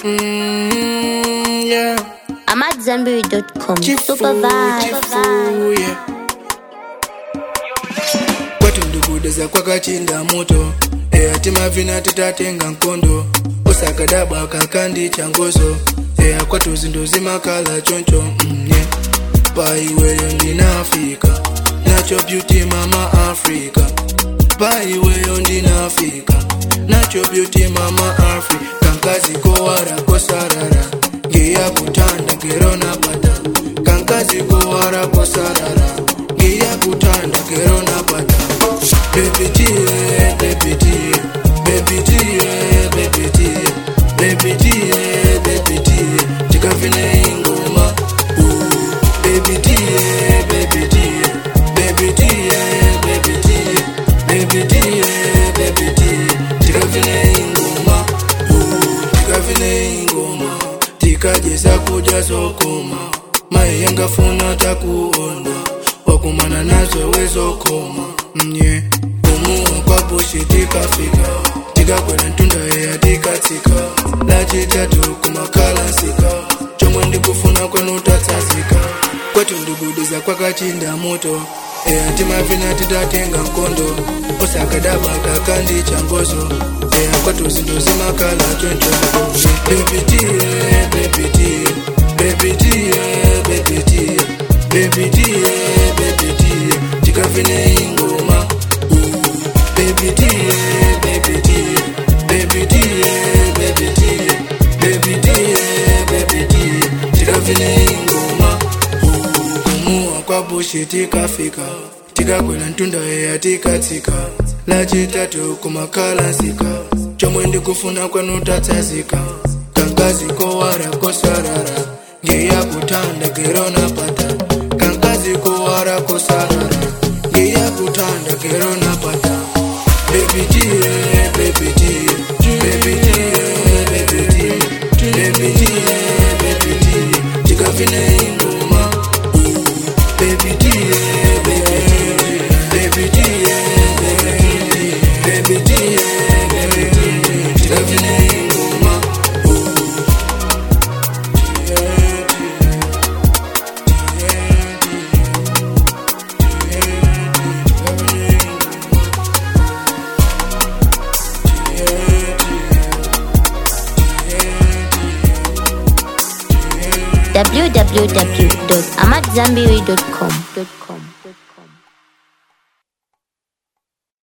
Yeah. I'm at Zenberry.com. Chifu, Supervise. yeah. Kwatundugudaza kwakachinda moto ati mavina titatenga nkondo usakadaba kakandi changozo kwatuzinduzi makala choncho yeah. Paiweyo ndinafika nacho beauty mama Africa. Paiweyo ndinafika nacho beauty mama Africa. Kankazi kowara kosarara ngeya kutanda gerona pata. Kankazi kowara kosarara ngeya kutanda gerona pata. Baby dear, baby dear, baby dear, baby dear, baby dear, baby dear, tikafine ingoma. Baby dear, baby dear, baby dear, baby dear, baby dear, baby dear, tikafine ingoma. Tikafine ingoma, tikajeza kuja zokoma. Mai yangafuna takuona, wakumana nazo wezokoma. Nye umuwa kwa bushi tikafika, tikakwela ntunda ya tikatika. Lachitatu kumakala nsika, chomwe ndikufuna kwenu tatsazika. Kwetu ndigudiza kwakachinda moto ati mavina titatenga nkondo usakadaba kakandi changozo kwetu zinduzi makala choncho. Baby dear, baby dear, baby dear, baby dear, baby dear, baby dear, tikafine ingoma. Baby dear, baby dear, baby dear, baby dear, baby dear, baby dear, tikafine ingoma. Umuwa kwa bushi tikafika, tikakwela ntunda ya tikatika. Lachitatu kumakala nsika, chomwe ndikufuna kwenu tatsazika. Kankazi kowara kosarara ngeya kutanda gerona pata. Kankazi kowara kosarara ngeya kutanda gerona pata. Baby dear, baby dear, baby dear, baby dear, baby dear, baby dear, tikafine ingoma. Baby dear, baby dear, baby dear, baby dear, baby dear, tikafine ingoma. www.amatzambiri.com